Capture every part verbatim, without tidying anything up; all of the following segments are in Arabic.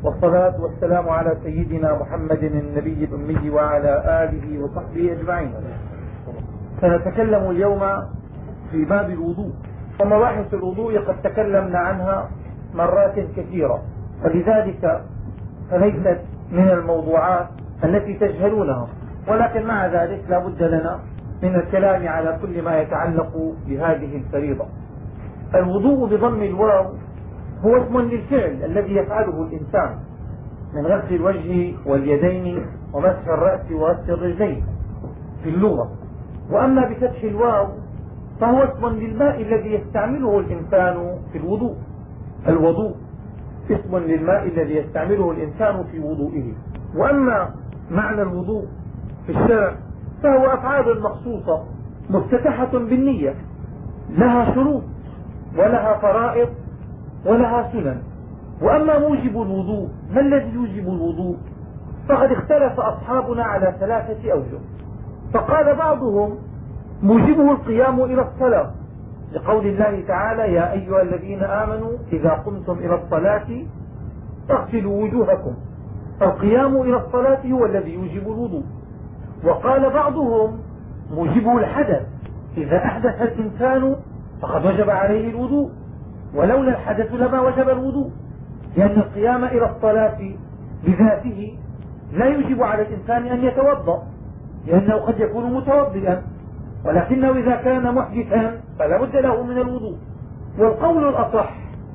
والصلاة والسلام على سيدنا محمد النبي الأمي وعلى آله وصحبه أجمعين. سنتكلم اليوم في باب الوضوء، ومباحث الوضوء قد تكلمنا عنها مرات كثيرة، ولذلك فليست من الموضوعات التي تجهلونها، ولكن مع ذلك لا بد لنا من الكلام على كل ما يتعلق بهذه الفريضة. الوضوء بضم الواو هو اسم للفعل الذي يفعله الإنسان من غسل الوجه واليدين ومسح الرأس وغسل الرجلين في اللغة، وأما بفتح الواو فهو اسم للماء الذي يستعمله الإنسان في الوضوء. الوضوء اسم للماء الذي يستعمله الإنسان في وضوئه. وأما معنى الوضوء في الشرع فهو أفعال مخصوصة مفتتحة بالنية، لها شروط ولها فرائض ولها سنن. وأما موجب الوضوء، ما الذي يوجب الوضوء؟ فقد اختلف أصحابنا على ثلاثة أوجه. فقال بعضهم موجبه القيام إلى الصلاة، لقول الله تعالى: يا أيها الذين آمنوا إذا قمتم إلى الصلاة فاغسلوا وجوهكم. القيام إلى الصلاة هو الذي يوجب الوضوء. وقال بعضهم موجبه الحدث، إذا أحدث الإنسان فقد وجب عليه الوضوء، ولولا الحدث لما وجب الوضوء، لأن القيام إلى الصلاة بذاته لا يوجب على الإنسان أن يتوضأ، لأنه قد يكون متوضئا، ولكنه إذا كان محدثا فلا بد له من الوضوء. والقول الأصح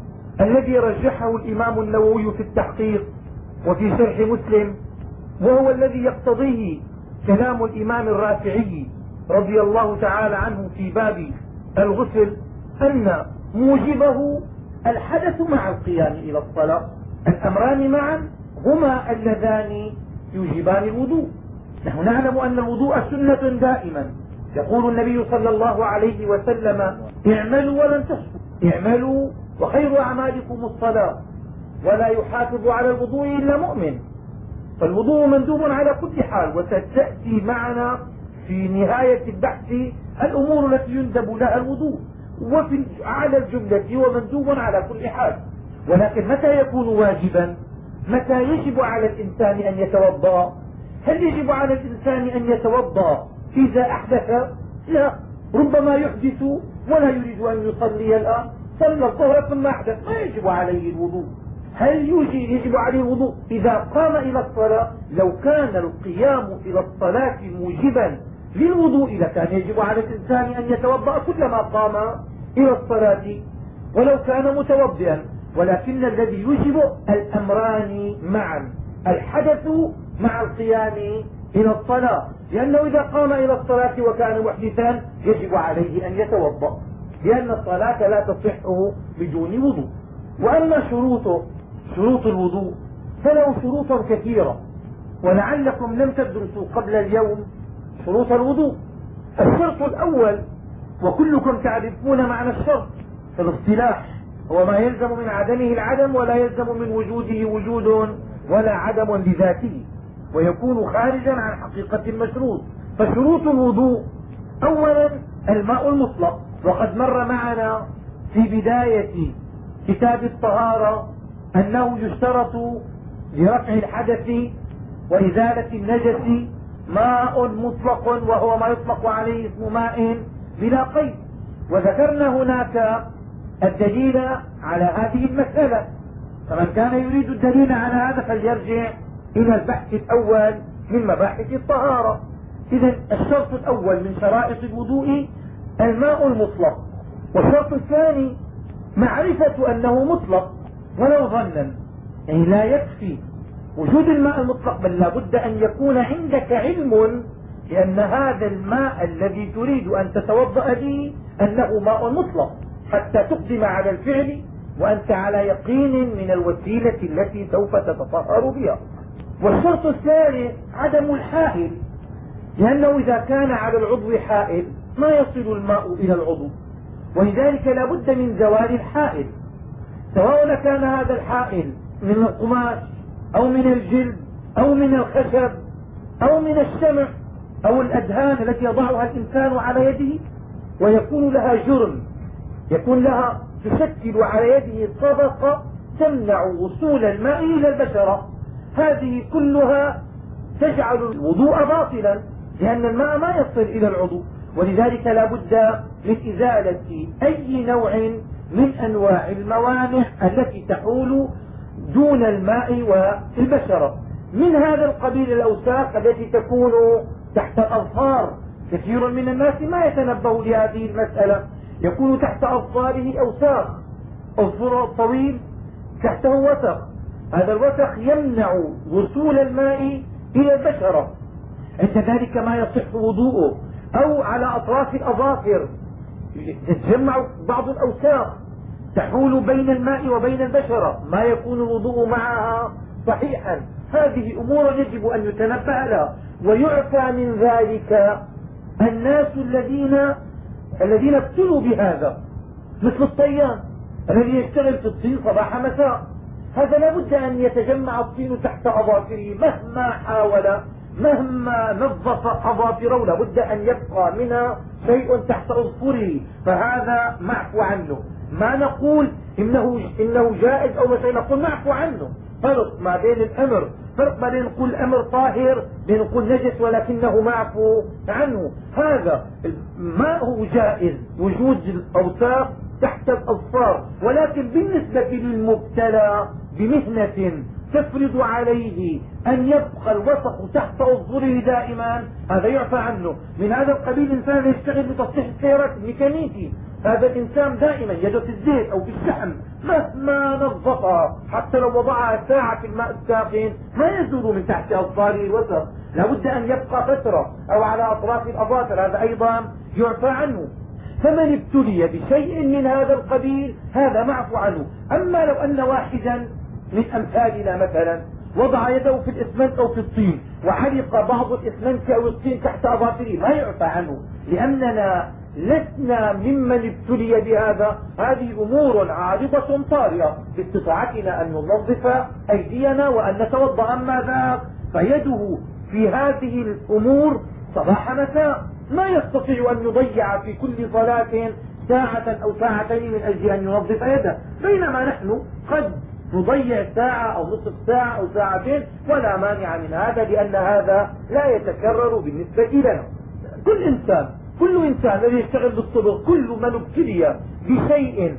الذي رجحه الإمام النووي في التحقيق وفي شرح مسلم، وهو الذي يقتضيه كلام الإمام الرافعي رضي الله تعالى عنه في باب الغسل، أن موجبه الحدث مع القيام إلى الصلاة، الأمران معا هما اللذان يوجبان الوضوء. نحن نعلم أن الوضوء سنة دائما، يقول النبي صلى الله عليه وسلم: اعملوا ولن تحصوا، اعملوا وخير أعمالكم الصلاة، ولا يحافظ على الوضوء إلا مؤمن. فالوضوء مندوب على كل حال، وستأتي معنا في نهاية البحث الأمور التي يندب لها الوضوء، وفي على الجملة ومندوب على كل حال. ولكن متى يكون واجبا؟ متى يجب على الإنسان أن يتوضا؟ هل يجب على الإنسان أن يتوضا إذا أحدث؟ لا، ربما يحدث ولا يريد أن يصلي الآن، صلى الظهر ثم أحدث، ما يجب عليه الوضوء. هل يجب عليه الوضوء إذا قام إلى الصلاة؟ لو كان القيام إلى الصلاة موجبا للوضوء لكان يجب على الإنسان أن يتوضأ كلما قام إلى الصلاة ولو كان متوضئا. ولكن الذي يوجب الأمران معا، الحدث مع القيام إلى الصلاة، لأنه إذا قام إلى الصلاة وكان محدثا يجب عليه أن يتوضأ، لأن الصلاة لا تصح بدون وضوء. وأما شروطه، شروط الوضوء فله شروط كثيرة، ولعلكم لم تدرسوا قبل اليوم شروط الوضوء. الشرط الأول، وكلكم تعرفون معنى الشرط في الاصطلاح، هو ما يلزم من عدمه العدم، ولا يلزم من وجوده وجود ولا عدم لذاته، ويكون خارجا عن حقيقة المشروط. فشروط الوضوء: أولا الماء المطلق، وقد مر معنا في بداية كتاب الطهارة أنه يشترط لرفع الحدث وإزالة النجس ماء مطلق، وهو ما يطلق عليه اسم ماء بلا قيد. وذكرنا هناك الدليل على هذه المسألة، فمن كان يريد الدليل على هذا فليرجع إلى البحث الأول من مباحث الطهارة. إذن الشرط الأول من شرائط الوضوء الماء المطلق. والشرط الثاني معرفة أنه مطلق ولو ظنا، يعني لا يكفي وجود الماء المطلق، بل لا بد أن يكون عندك علم لأن هذا الماء الذي تريد أن تتوضأ به أنه ماء مطلق، حتى تقدم على الفعل وأنت على يقين من الوسيلة التي سوف تتطهر بها. والشرط الثالث عدم الحائل، لأنه إذا كان على العضو حائل ما يصل الماء إلى العضو، ولذلك لا بد من زوال الحائل، سواء كان هذا الحائل من القماش أو من الجلد أو من الخشب أو من الشمع أو الأدهان التي يضعها الإنسان على يده ويكون لها جرم، يكون لها تشكل على يده طبقة تمنع وصول الماء إلى البشرة. هذه كلها تجعل الوضوء باطلا، لأن الماء ما يصل إلى العضو، ولذلك لا بد من إزالة أي نوع من أنواع الموانع التي تحول دون الماء والبشرة. من هذا القبيل الأوساخ التي تكون تحت الأظفار. كثير من الناس ما يتنبه لهذه المسألة، يكون تحت أظفاره أوساخ، أظفره الطويل تحته وسخ، هذا الوسخ يمنع وصول الماء إلى البشرة، عند ذلك ما يصح وضوءه. أو على أطراف الأظافر تتجمع بعض الأوساخ تحول بين الماء وبين البشرة، ما يكون الوضوء معها صحيحا. هذه أمور يجب أن يتنبه لها. ويعفى من ذلك الناس الذين الذين ابتلوا بهذا، مثل الطيان الذي يشتغل في الطين صباح مساء، هذا لا بد أن يتجمع الطين تحت أظافره مهما حاول، مهما نظف أظافره لا بد أن يبقى منها شيء تحت أظفره، فهذا معفو عنه. ما نقول إنه, إنه جائز أو مثلا نقول معفو عنه. فرق ما بين الأمر، فرق ما بين نقول الأمر طاهر بين نقول نجس ولكنه معفو عنه. هذا ما هو جائز وجود الأوساخ تحت الأظفار، ولكن بالنسبة للمبتلى بمهنة تفرض عليه أن يبقى الوسخ تحت أظفره دائما، هذا يعفى عنه. من هذا القبيل إنسان يشتغل بتصليح السيارات الميكانيكي، هذا الإنسان دائما يده في الزيت أو في الشحم، مهما نظفها حتى لو وضعها ساعة في الماء الساخن ما يزول من تحت أظفاره الوسخ، لابد أن يبقى فترة، أو على أطراف الأظافر، هذا أيضا يعفى عنه. فمن ابتلي بشيء من هذا القبيل هذا معفو عنه. أما لو أن واحدا من أمثالنا مثلا وضع يده في الإسمنت أو في الطين وعلق بعض الإسمنت أو الطين تحت أظافره ما يعفى عنه، لأننا لسنا ممن ابتلي بهذا. هذه أمور عارضة طارئة، باستطاعتنا أن ننظف أيدينا وأن نتوضأ. أما ذاك فيده في هذه الأمور صباح مساء، ما يستطيع أن يضيع في كل صلاة ساعة أو ساعتين من أجل أن ينظف يده، بينما نحن قد نضيع ساعة أو نصف ساعة أو ساعتين ولا مانع من هذا، لأن هذا لا يتكرر بالنسبة لنا. كل إنسان كل إنسان الذي يشتغل بالطبخ، كل من ابتلي بشيء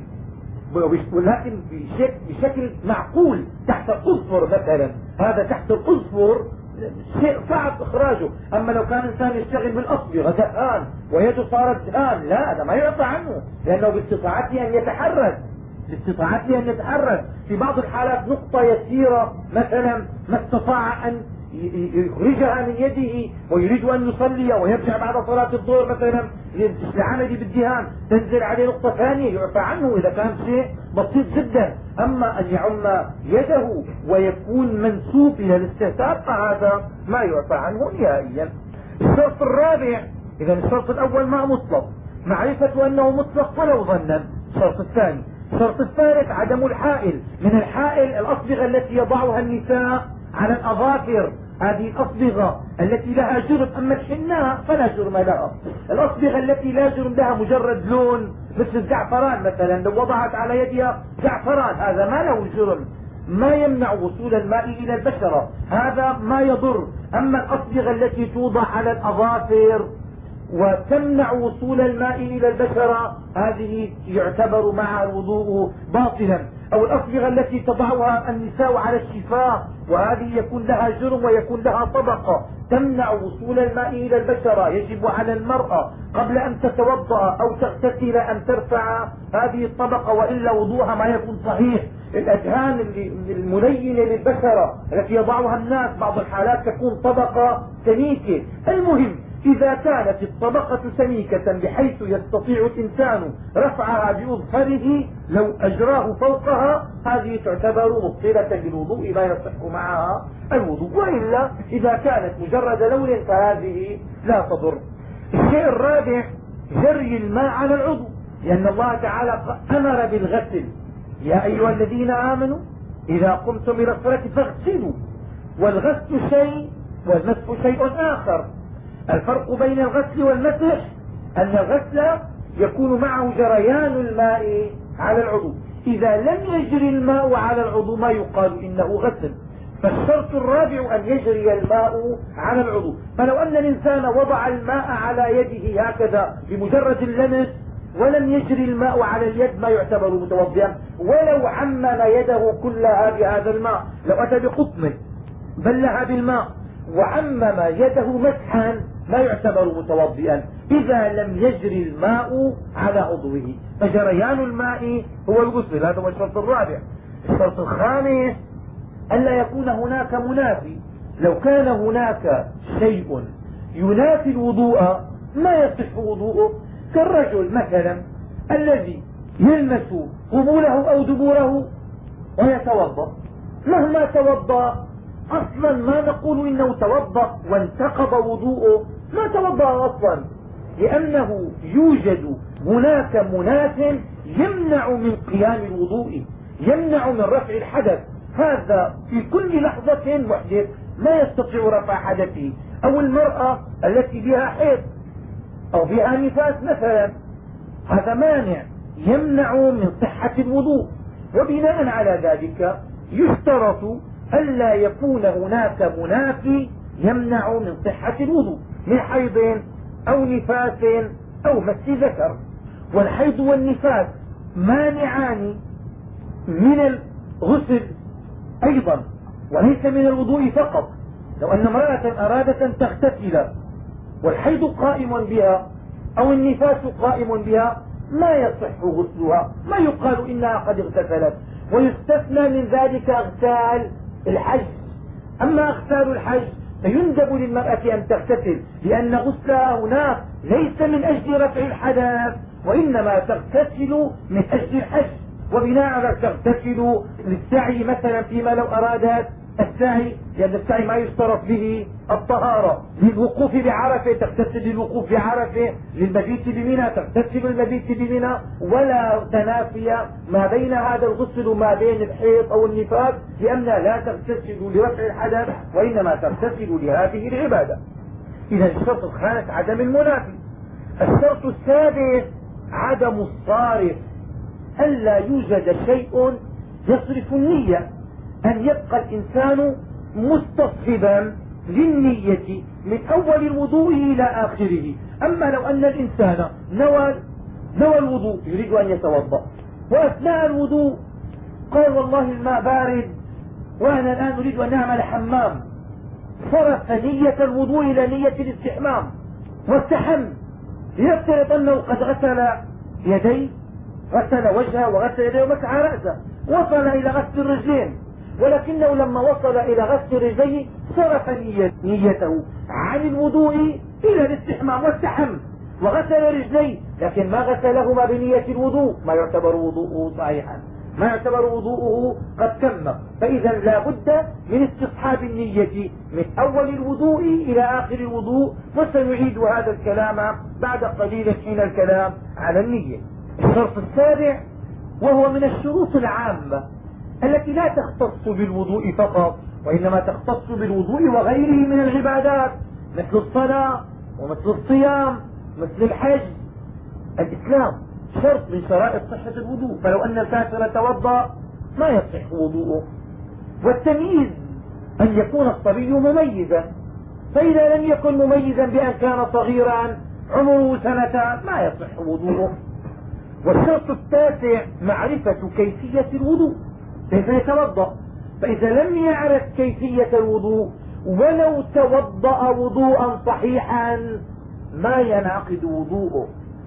ولكن بشكل معقول تحت الأظفر مثلا، هذا تحت الأظفر شيء صعب إخراجه. أما لو كان إنسان يشتغل بالأصبغة دهان ويده صارت دهان، لا، هذا ما يعفى عنه، لأنه باستطاعته أن يتحرز باستطاعته أن يتحرز في بعض الحالات نقطة يسيرة مثلا ما استطاع أن يخرجها من يده ويريد أن يصلي ويرجع بعد صلاة الظهر مثلا لعمله بالدهان، تنزل عليه نقطة ثانية، يعفى عنه إذا كان شيء بسيط جدا. أما أن يعم يده ويكون منسوب إلى الاستهتار فهذا ما يعفى عنه نهائيا. الشرط الرابع، إذا الشرط الأول ما مطلق، معرفة أنه مطلق ولو ظنا. الشرط الثاني الشرط الثالث عدم الحائل. من الحائل الأصبغة التي يضعها النساء على الأظافر، هذه الأصبغة التي لها جرم. أما الحناء فلا جرم لها. الأصبغة التي لا جرم لها مجرد لون مثل الزعفران مثلا، لو وضعت على يدها زعفران هذا ما له جرم، ما يمنع وصول الماء إلى البشرة، هذا ما يضر. أما الأصبغة التي توضع على الأظافر وتمنع وصول الماء إلى البشرة هذه يعتبر معها الوضوء باطلا. أو الأصبغة التي تضعها النساء على الشفاه وهذه يكون لها جرم ويكون لها طبقة تمنع وصول الماء إلى البشرة، يجب على المرأة قبل أن تتوضأ أو تغتسل أن ترفع هذه الطبقة وإلا وضوءها ما يكون صحيح. الأدهان الملينة للبشرة التي يضعها الناس بعض الحالات تكون طبقة سميكة. المهم إذا كانت الطبقة سميكة بحيث يستطيع الإنسان رفعها بأظفره لو أجراه فوقها هذه تعتبر مبطلة للوضوء لا يصح معها الوضوء، وإلا إذا كانت مجرد لون فهذه لا تضر. الشيء الرابع جري الماء على العضو، لأن الله تعالى أمر بالغسل، يا أيها الذين آمنوا إذا قمتم إلى الصلاة فاغسلوا، والغسل شيء والمسح شيء آخر. الفرق بين الغسل والمسح أن الغسل يكون معه جريان الماء على العضو. إذا لم يجري الماء على العضو ما يقال إنه غسل. فالشرط الرابع أن يجري الماء على العضو. فلو أن الإنسان وضع الماء على يده هكذا بمجرد اللمس ولم يجري الماء على اليد ما يعتبر متوضئا، ولو عمم يده كلها بهذا الماء، لو أتى بقطن بلها بالماء وعمم يده مسحا ما يعتبر متوضئا إذا لم يجري الماء على عضوه. فجريان الماء هو الغسل. هذا هو الشرط الرابع. الشرط الخامس ألا يكون هناك منافي. لو كان هناك شيء ينافي الوضوء ما يصح وضوءه، كالرجل مثلا الذي يلمس قبوله أو دبوره ويتوضا، مهما توضا أصلا ما نقول إنه توضا وانتقض وضوءه، ما توضا أصلا، لأنه يوجد هناك مناف يمنع من قيام الوضوء، يمنع من رفع الحدث. هذا في كل لحظة محدث ما يستطيع رفع حدثه. أو المرأة التي بها حيض أو بها نفاس مثلا، هذا مانع يمنع من صحة الوضوء. وبناء على ذلك يشترط ألا يكون هناك منافي يمنع من صحة الوضوء من حيض أو نفاس أو مس ذكر. والحيض والنفاس مانعان من الغسل أيضا وليس من الوضوء فقط. لو أن امرأة أرادت أن تغتسل والحيض قائم بها أو النفاس قائم بها ما يصح غسلها، ما يقال إنها قد اغتسلت. ويستثنى من ذلك اغتال الحج. أما اغتال الحج فيندب للمرأة أن تغتسل، لأن غسلها هناك ليس من أجل رفع الحدث وإنما تغتسل من أجل الحج. وبناء على تغتسل للسعي مثلا فيما لو أرادت السعي، لأن السعي ما يشترط به الطهارة. للوقوف بعرفة تغتسل للوقوف بعرفة، للمبيت بمنى تغتسل المبيت بمنى. ولا تنافي ما بين هذا الغسل وما بين الحيض أو النفاس، لأنها لا تغتسل لرفع الحدث وإنما تغتسل لهذه العبادة. إذا الشرط الخامس عدم المنافي. الشرط السادس عدم الصارف، ألا يوجد شيء يصرف النية، أن يبقى الإنسان مستصحبا للنية من أول الوضوء إلى آخره. أما لو أن الإنسان نوى نوى الوضوء يريد أن يتوضا، وأثناء الوضوء قال والله الماء بارد وأنا الآن أريد أن أعمل حمام، صرف نية الوضوء إلى نية الاستحمام واستحم، ليفترض أنه قد غسل يديه، غسل وجهه وغسل يديه ومسح رأسه، وصل إلى غسل الرجلين، ولكنه لما وصل إلى غسل رجليه صرف نيته عن الوضوء إلى الاستحمام واستحم وغسل رجليه، لكن ما غسلهما بنية الوضوء، ما يعتبر وضوءه صحيحا، ما يعتبر وضوءه قد تم. فإذا لا بد من استصحاب النية من أول الوضوء إلى آخر الوضوء، وسنعيد هذا الكلام بعد قليل حين الكلام على النية. الشرط السابع وهو من الشروط العامة التي لا تختص بالوضوء فقط وإنما تختص بالوضوء وغيره من العبادات، مثل الصلاة ومثل الصيام مثل الحج. الإسلام شرط من شرائط صحة الوضوء، فلو أن الكافر توضا ما يصح وضوءه. والتمييز أن يكون الصبي مميزا، فإذا لم يكن مميزا بأن كان صغيرا عمره سنتان ما يصح وضوءه. والشرط التاسع معرفة كيفية الوضوء، كيف يتوضا. فإذا لم يعرف كيفية الوضوء ولو توضأ وضوءا صحيحا ما ينعقد وضوءه،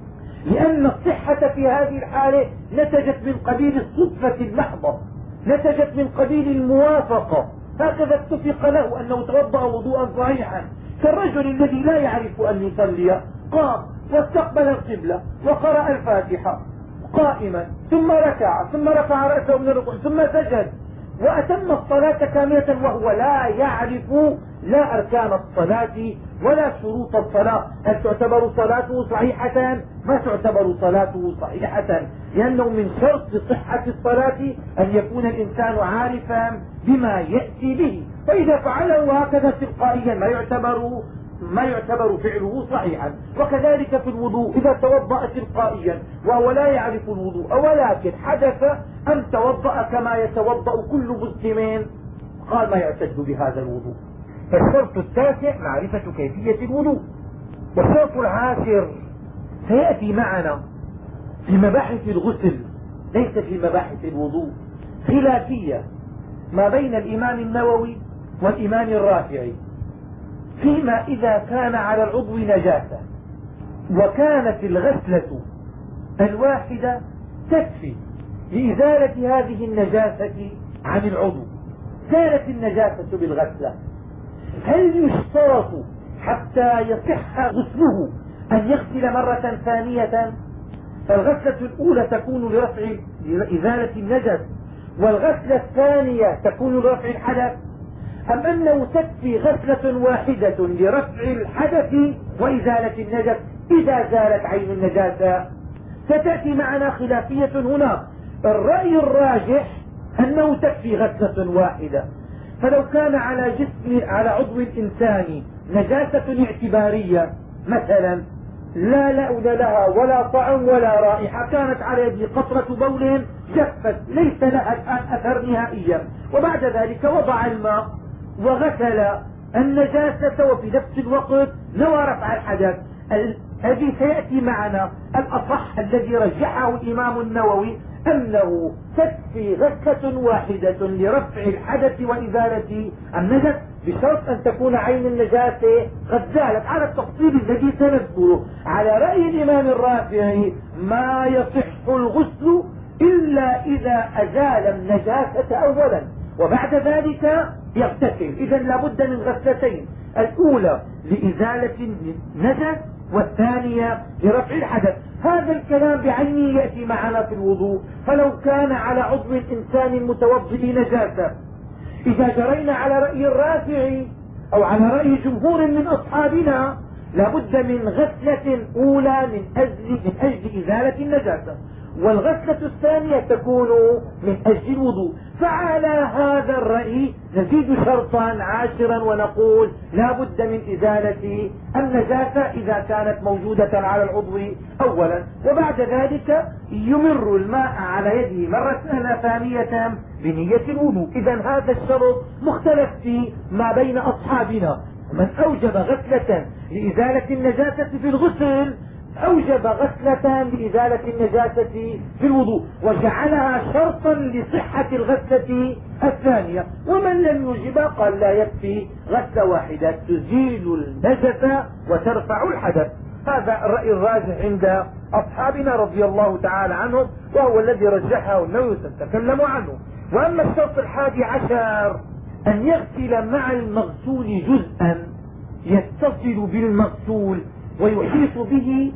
لأن الصحة في هذه الحالة نتجت من قبيل الصدفة المحضة، نتجت من قبيل الموافقة، هكذا اتفق له أنه توضأ وضوءا صحيحا. كالرجل الذي لا يعرف أن يصلي قام واستقبل القبلة وقرأ الفاتحة قائما ثم ركع ثم رفع رأسه من الركوع ثم سجد وأتم الصلاة كاملة وهو لا يعرف لا أركان الصلاة ولا شروط الصلاة. هل تعتبر صلاته صحيحة؟ ما تعتبر صلاته صحيحة، لأنه من شرط صحة الصلاة أن يكون الإنسان عارفا بما يأتي به، فإذا فعله هكذا تلقائيا ما يعتبر ما يعتبر فعله صحيحا. وكذلك في الوضوء إذا توضأ تلقائيا وهو لا يعرف الوضوء ولكن حدث أن توضأ كما يتوضأ كل مسلم، قال ما يعتد بهذا الوضوء. فالشرط التاسع معرفة كيفية الوضوء. والشرط العاشر سيأتي معنا في مباحث الغسل ليس في مباحث الوضوء، خلافية ما بين الإمام النووي والإمام الرافعي فيما إذا كان على العضو نجاسة وكانت الغسلة الواحدة تكفي لإزالة هذه النجاسة عن العضو. كانت النجاسة بالغسلة، هل يشترط حتى يصح غسله أن يغسل مرة ثانية؟ فالغسلة الأولى تكون لرفع إزالة النجس والغسلة الثانية تكون لرفع الحدث، أم أنه تكفي غسلة واحدة لرفع الحدث وإزالة النجس إذا زالت عين النجاسة؟ ستأتي معنا خلافية هنا. الرأي الراجح أنه تكفي غسلة واحدة. فلو كان على جسم على عضو الإنسان نجاسة اعتبارية مثلا لا لون لها ولا طعم ولا رائحة، كانت على يده قطرة بول جفت ليس لها الآن أثر نهائيا، وبعد ذلك وضع الماء وغسل النجاسة وفي نفس الوقت نوى رفع الحدث، هذه سيأتي معنا. الأصح الذي رجحه الإمام النووي أنه تكفي غسلة واحدة لرفع الحدث وإزالة النجس بشرط أن تكون عين النجاسة قد زالت على التفصيل الذي سنذكره. على رأي الإمام الرافعي ما يصح الغسل إلا إذا أزال النجاسة أولا وبعد ذلك يغتسل. إذا لابد من غسلتين، الأولى لإزالة النجس والثانية لرفع الحدث. هذا الكلام بعينه يأتي معنا في الوضوء. فلو كان على عضو الإنسان المتوضئ نجاسة، إذا جرينا على رأي الرافعي أو على رأي جمهور من أصحابنا لابد من غسلة أولى من أجل, من أجل إزالة النجاسة، والغسلة الثانية تكون من أجل الوضوء. فعلى هذا الرأي نزيد شرطا عاشرا ونقول لا بد من إزالة النجاسة إذا كانت موجودة على العضو أولا، وبعد ذلك يمر الماء على يده مرة ثانية بنية الوضوء. إذا هذا الشرط مختلف في ما بين أصحابنا. من أوجب غسلة لإزالة النجاسة في الغسل أوجب غسلة لإزالة النجاسة في الوضوء وجعلها شرطا لصحة الغسلة الثانية. ومن لم يوجبها قال لا يكفي غسلة واحدة تزيل النجس وترفع الحدث. هذا الرأي الراجح عند أصحابنا رضي الله تعالى عنهم، وهو الذي رجحه النووي سنتكلم عنه. وأما الشرط الحادي عشر أن يغسل مع المغسول جزءا يتصل بالمغسول ويحيط به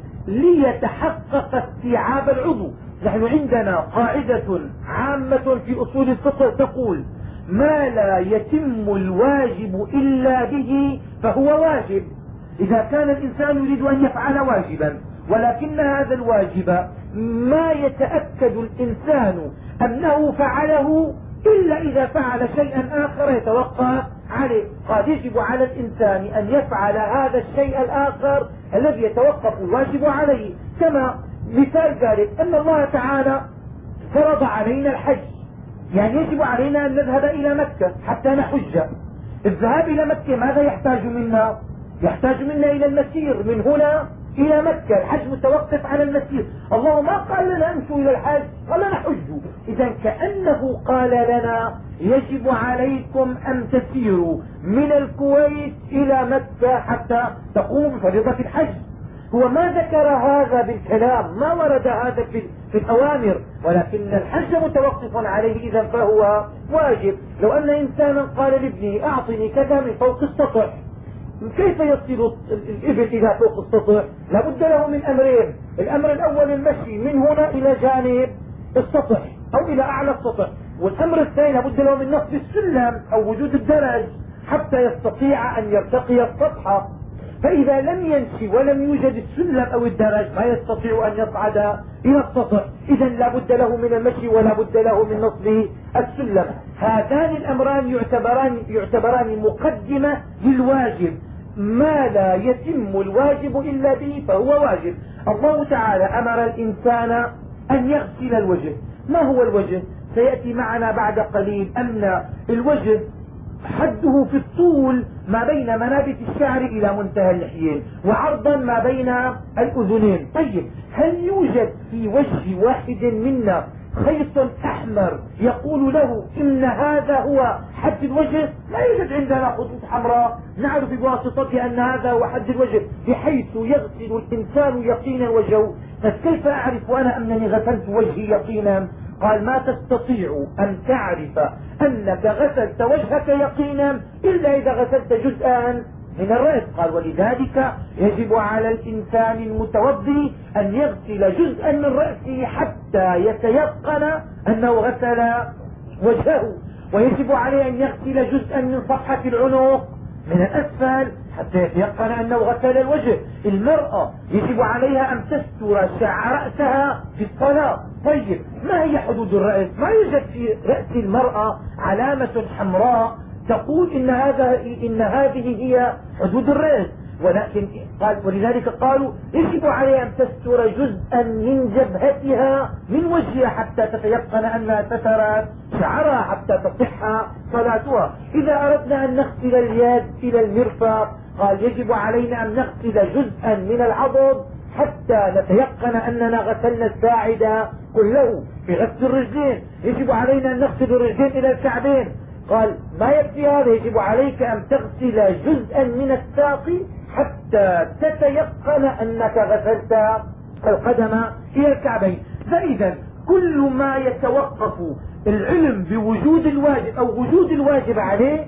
ليتحقق استيعاب العضو. نحن عندنا قاعدة عامة في أصول الفقه تقول ما لا يتم الواجب إلا به فهو واجب. إذا كان الإنسان يريد أن يفعل واجبا ولكن هذا الواجب ما يتأكد الإنسان أنه فعله إلا إذا فعل شيئا آخر يتوقف عليه، قد يجب على الإنسان أن يفعل هذا الشيء الآخر الذي يتوقف الواجب عليه. كما مثال ذلك أن الله تعالى فرض علينا الحج، يعني يجب علينا أن نذهب إلى مكة حتى نحج. الذهاب إلى مكة ماذا يحتاج منا؟ يحتاج منا إلى المسير من هنا إلى مكة، الحج متوقف على المسير. الله ما قال لنا امشوا إلى الحج، قال لنا حجوا. إذا كأنه قال لنا يجب عليكم أن تسيروا من الكويت إلى مكة حتى تقوموا بفريضة الحج. هو ما ذكر هذا بالكلام، ما ورد هذا في, في الأوامر، ولكن الحج متوقف عليه، إذا فهو واجب. لو أن إنسانا قال لابنه أعطني كذا من فوق السطح، كيف يصل الإبل إلى فوق السطح؟ لابد له من أمرين. الأمر الأول المشي من هنا إلى جانب السطح أو إلى أعلى السطح، والأمر الثاني لابد له من نصب السلم أو وجود الدرج حتى يستطيع أن يرتقي السطح. فإذا لم يمشي ولم يوجد السلم أو الدرج ما يستطيع أن يصعد إلى السطح. إذا لابد له من المشي ولا بد له من نصب السلم. هذان الأمران يعتبران, يعتبران مقدمة للواجب. ما لا يتم الواجب إلا به فهو واجب. الله تعالى أمر الإنسان أن يغسل الوجه. ما هو الوجه؟ سيأتي معنا بعد قليل أن الوجه حده في الطول ما بين منابت الشعر إلى منتهى اللحيين، وعرضا ما بين الأذنين. طيب، هل يوجد في وجه واحد منا خيط أحمر يقول له إن هذا هو حد الوجه؟ لا يوجد عندنا خطوط حمراء نعرف بواسطتها أن هذا هو حد الوجه بحيث يغسل الإنسان يقينا وجهه. فكيف أعرف أنا أنني غسلت وجهي يقينا؟ قال: ما تستطيع أن تعرف أنك غسلت وجهك يقينا إلا إذا غسلت جزءا من الرأس. قال: ولذلك يجب على الإنسان المتوضي أن يغسل جزءا من رأسه حتى يتيقن أنه غسل وجهه، ويجب عليه أن يغسل جزءا من صفحة العنق من الأسفل حتى يتيقن أنه غسل الوجه. المرأة يجب عليها أن تستر شعر رأسها في الصلاة. طيب، ما هي حدود الرأس؟ ما يوجد في رأس المرأة علامة حمراء تقول إن هذا إن هذه هي حدود الرأس، ولكن قال ولذلك قالوا يجب عليها أن تستر جزءا من جبهتها من وجهها حتى تتيقن أنها سترت شعرها حتى تصح صلاتها. إذا أردنا أن نغسل اليد إلى المرفق قال يجب علينا أن نغسل جزءا من العضد حتى نتيقن أننا غسلنا الساعد كله. في غسل الرجلين يجب علينا أن نغسل الرجلين إلى الكعبين. قال: ما يكفي هذا، يجب عليك أن تغسل جزءا من الساق حتى تتيقن أنك غسلت القدم إلى الكعبين. فإذا كل ما يتوقف العلم بوجود الواجب أو وجود الواجب عليه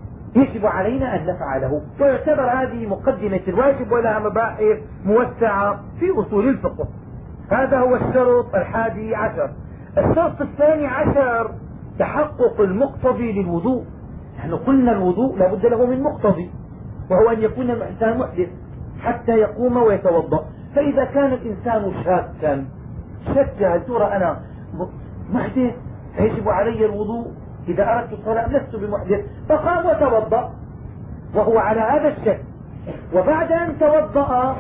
يجب علينا أن نفعله. ويعتبر هذه مقدمة الواجب، ولها مباحث موسعة في أصول الفقه. هذا هو الشرط الحادي عشر. الشرط الثاني عشر تحقق المقتضي للوضوء. نحن قلنا الوضوء لا بد له من مقتضي، وهو أن يكون الإنسان محدث حتى يقوم ويتوضا. فإذا كان الإنسان شاكا شك هل ترى أنا محدث فيجب علي الوضوء إذا أردت الصلاة لست بمحدث، فقام وتوضا وهو على هذا الشك، وبعد أن توضا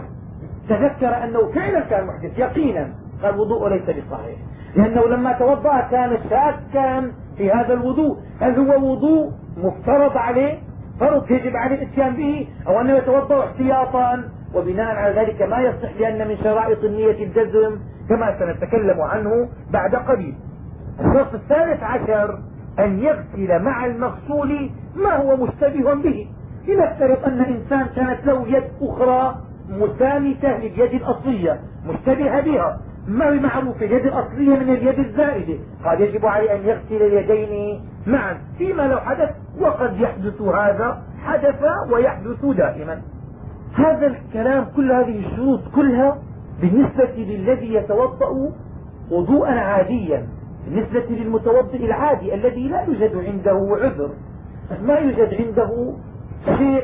تذكر أنه فعلا كان محدث يقينا، قال الوضوء ليس بصحيح، لأنه لما توضا كان شاكا في هذا الوضوء هل هو وضوء مفترض عليه فرض يجب عليه الاتيان به، أو أنه يتوضا احتياطا، وبناء على ذلك ما يصح، لأن من شرائط النية الجزم كما سنتكلم عنه بعد قليل. الشرط الثالث عشر أن يغسل مع المغسول ما هو مشتبه به. لنفترض أن إنسان كانت له يد أخرى مسامتة لليد الأصلية مشتبه بها، ما هي معروف اليد الأصلية من اليد الزائدة، قال يجب عليه أن يغسل اليدين معا فيما لو حدث، وقد يحدث هذا، حدث ويحدث دائما. هذا الكلام كل هذه الشروط كلها بالنسبة للذي يتوضأ وضوءا عاديا. بالنسبة للمتوضئ العادي الذي لا يوجد عنده عذر، ما يوجد عنده شيء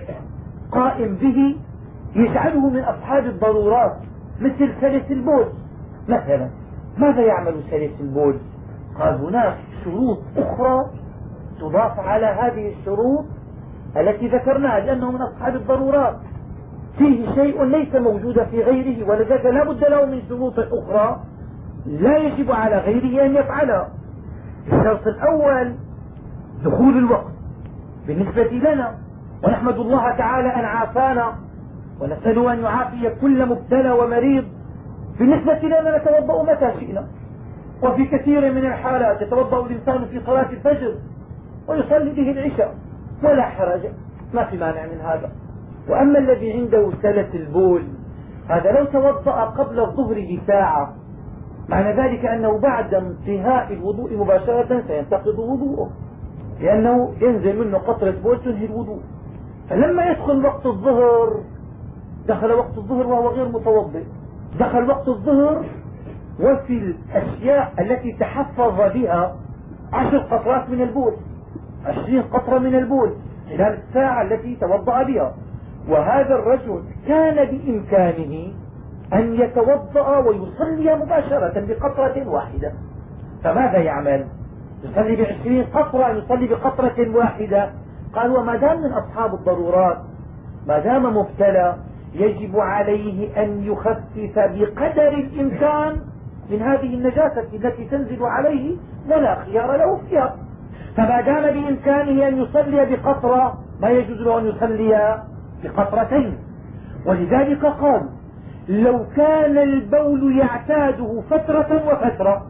قائم به يجعله من أصحاب الضرورات، مثل سلس البول مثلا. ماذا يعمل سلس البول؟ قال هناك شروط أخرى تضاف على هذه الشروط التي ذكرناها، لأنه من أصحاب الضرورات، فيه شيء ليس موجود في غيره، ولذلك لا بد له من شروط أخرى لا يجب على غيره أن يفعلها. الشرط الأول دخول الوقت بالنسبة لنا، ونحمد الله تعالى أن عافانا ونسأله أن يعافي كل مبتلى ومريض. بالنسبة لنا نتوضأ متى شئنا، وفي كثير من الحالات يتوضأ الإنسان في صلاة الفجر ويصلي به العشاء ولا حرج، ما في مانع من هذا. وأما الذي عنده سلس البول هذا لو توضأ قبل الظهر بساعة معنى ذلك أنه بعد انتهاء الوضوء مباشرة سينتقض وضوءه، لأنه ينزل منه قطرة بول تنهي الوضوء. فلما يدخل وقت الظهر، دخل وقت الظهر وهو غير متوضئ، دخل وقت الظهر وفي الأشياء التي تحفظ بها عشر قطرات من البول، عشرين قطرة من البول خلال الساعة التي توضأ بها. وهذا الرجل كان بإمكانه أن يتوضأ ويصلي مباشرة بقطرة واحدة، فماذا يعمل؟ يصلي بعشرين قطرة، يصلي بقطرة واحدة. قال وما دام من أصحاب الضرورات ما دام مبتلى يجب عليه أن يخفف بقدر الإمكان من هذه النجاسة التي تنزل عليه ولا خيار له فيها. فما دام بإمكانه أن يصلي بقطرة ما يجوز له أن يصلي بقطرتين. ولذلك قال لو كان البول يعتاده فترة وفترة،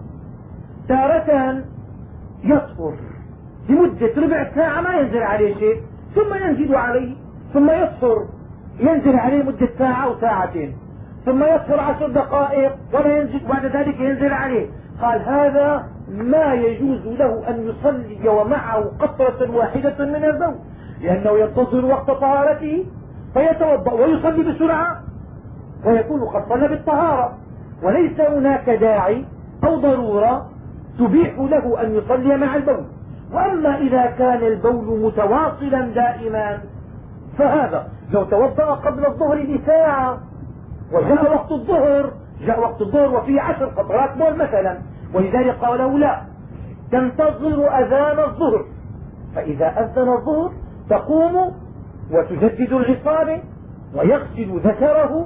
تارة يصفر لمدة ربع ساعة ما ينزل عليه شيء، ثم ينزل عليه، ثم يصفر ينزل عليه مدة ساعة أو ساعتين، ثم يصفر عشر دقائق ولا ينزل، بعد ذلك ينزل عليه. قال هذا ما يجوز له أن يصلي ومعه قطرة واحدة من البول، لأنه ينتظر وقت طهارته فيتوضأ ويصلي بسرعة ويكون قد صلى بالطهارة، وليس هناك داعي أو ضرورة تبيح له أن يصلي مع البول. وأما إذا كان البول متواصلا دائما فهذا لو توضأ قبل الظهر بساعة وجاء وقت الظهر جاء وقت الظهر وفيه عشر قطرات بول مثلا، ولذلك قالوا لا، تنتظر أذان الظهر، فإذا أذن الظهر تقوم وتجدد العصابة ويغسل ذكره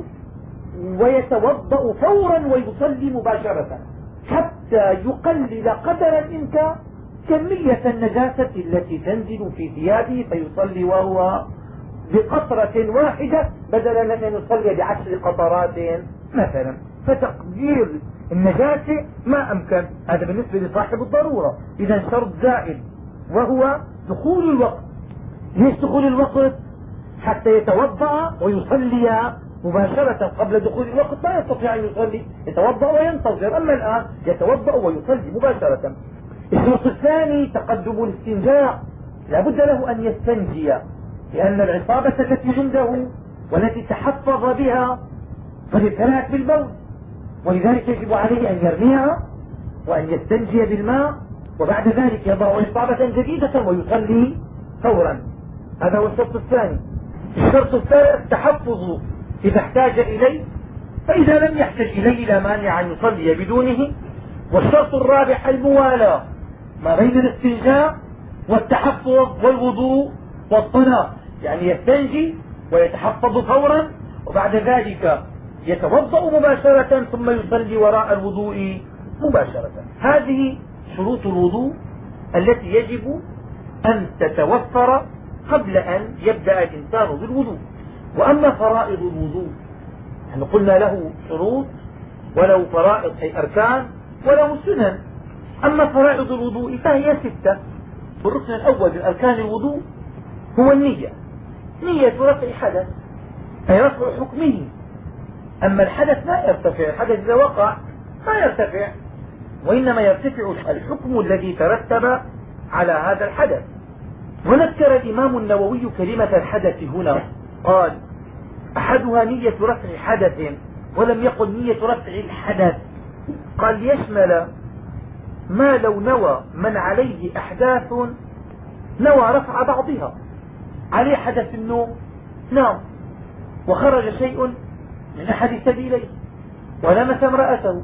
ويتوضأ فورا ويصلي مباشرة حتى يقلل قدر الإمكان كمية النجاسة التي تنزل في ثيابه، فيصلي وهو بقطرة واحدة بدلا من أن يصلي بعشر قطرات مثلا. فتقدير النجاسة ما أمكن، هذا بالنسبة لصاحب الضرورة. إذا شرط زائد وهو دخول الوقت. ليش دخول الوقت؟ حتى يتوضأ ويصلي مباشرة. قبل دخول الوقت لا يستطيع أن يصلي، يتوضأ وينتظر. أما الآن يتوضأ ويصلي مباشرة. الشرط الثاني تقدم الاستنجاء، لا بد له أن يستنجي، لأن العصابة التي عنده والتي تحفظ بها قد ابتلعت بالبول، ولذلك يجب عليه أن يرميها وأن يستنجي بالماء، وبعد ذلك يضع عصابة جديدة ويصلي فورا. هذا هو الشرط الثاني. الشرط الثالث التحفظ إذا احتاج إليه، فإذا لم يحتج إليه لا مانع أن يصلي بدونه. والشرط الرابع الموالاة ما بين الاستنجاء والتحفظ والوضوء والطلاق، يعني يستنجي ويتحفظ فورا وبعد ذلك يتوضأ مباشرة ثم يصلي وراء الوضوء مباشرة. هذه شروط الوضوء التي يجب أن تتوفر قبل أن يبدأ الإنسان بالوضوء. وأما فرائض الوضوء نحن قلنا له شروط وله فرائض أي أركان وله سنن. أما فرائض الوضوء فهي ستة. الركن الأول من أركان الوضوء هو النية، نية رفع حدث أي رفع حكمه. أما الحدث لا يرتفع، الحدث إذا وقع ما يرتفع، وإنما يرتفع الحكم الذي ترتب على هذا الحدث. وذكر الإمام النووي كلمة الحدث هنا، قال أحدها نية رفع حدث، ولم يقل نية رفع الحدث، قال ليشمل ما لو نوى من عليه أحداث نوى رفع بعضها. عليه حدث النوم، نام وخرج شيء من أحد سبيليه ولمس امرأته،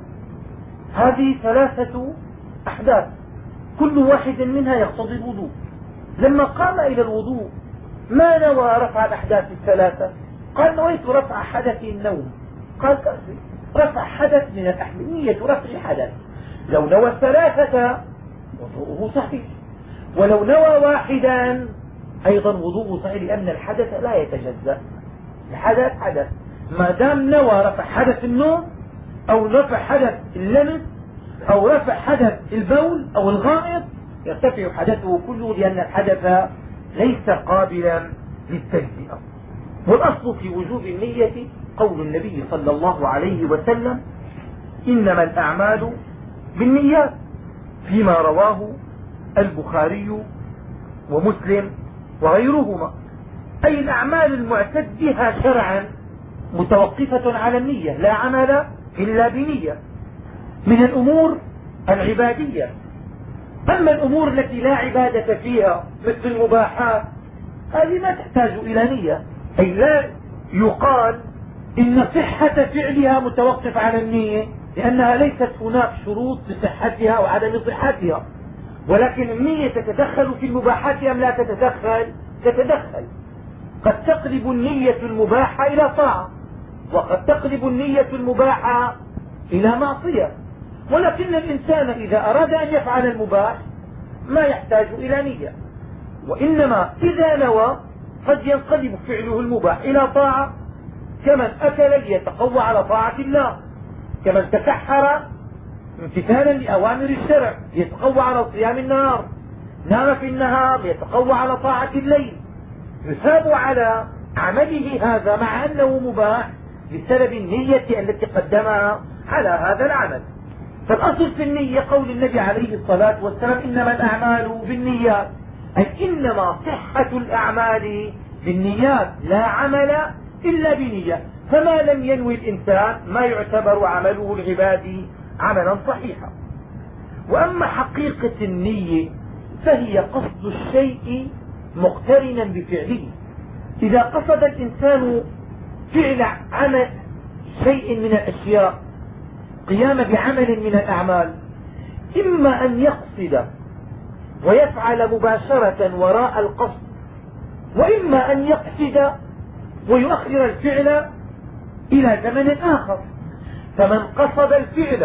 هذه ثلاثة أحداث كل واحد منها يقتضي الوضوء. لما قام إلى الوضوء ما نوى رفع الأحداث الثلاثة، قال نويت رفع حدث النوم، قال كفي رفع حدث من الأحداث، نية رفع حدث. لو نوى الثلاثة وضوءه صحيح، ولو نوى واحدا أيضا وضوءه صحيح، لأن الحدث لا يتجزأ، الحدث حدث. ما دام نوى رفع حدث النوم أو رفع حدث اللمس أو رفع حدث البول أو الغائط يرتفع حدثه كله، لأن الحدث ليس قابلا للتجزئة. والأصل في وجوب النية قول النبي صلى الله عليه وسلم إنما الأعمال بالنيات، فيما رواه البخاري ومسلم وغيرهما. أي الأعمال المعتد بها شرعا متوقفة على النية، لا عمل إلا بنية من الأمور العبادية. أما الأمور التي لا عبادة فيها مثل المباحات هذه ما تحتاج إلى نية، أي لا يقال إن صحة فعلها متوقف على النية، لأنها ليست هناك شروط لصحتها وعدم صحتها، ولكن النية تتدخل في المباحات أم لا تتدخل؟ تتدخل. قد تقلب النية المباحة إلى طاعة، وقد تقلب النية المباحة إلى معصية. ولكن الإنسان إذا أراد أن يفعل المباح ما يحتاج إلى نية، وإنما إذا نوى قد ينقلب فعله المباح إلى طاعة، كمن أكل ليتقوى على طاعة الله، كمن تسحر امتثالا لأوامر الشرع ليتقوى على صيام النهار، نام في النهار ليتقوى على طاعة الليل، يثاب على عمله هذا مع أنه مباح بسبب النية التي قدمها على هذا العمل. فالأصل في النية قول النبي عليه الصلاة والسلام إنما الأعمال بالنيات، أي إنما صحة الأعمال بالنيات، لا عمل إلا بنية. فما لم ينوي الإنسان ما يعتبر عمله العبادي عملا صحيحا. وأما حقيقة النية فهي قصد الشيء مقترنا بفعله. إذا قصد الإنسان فعل عمل شيء من الأشياء، قيام بعمل من الأعمال، إما أن يقصد ويفعل مباشرة وراء القصد، وإما أن يقصد ويؤخر الفعل إلى زمن آخر. فمن قصد الفعل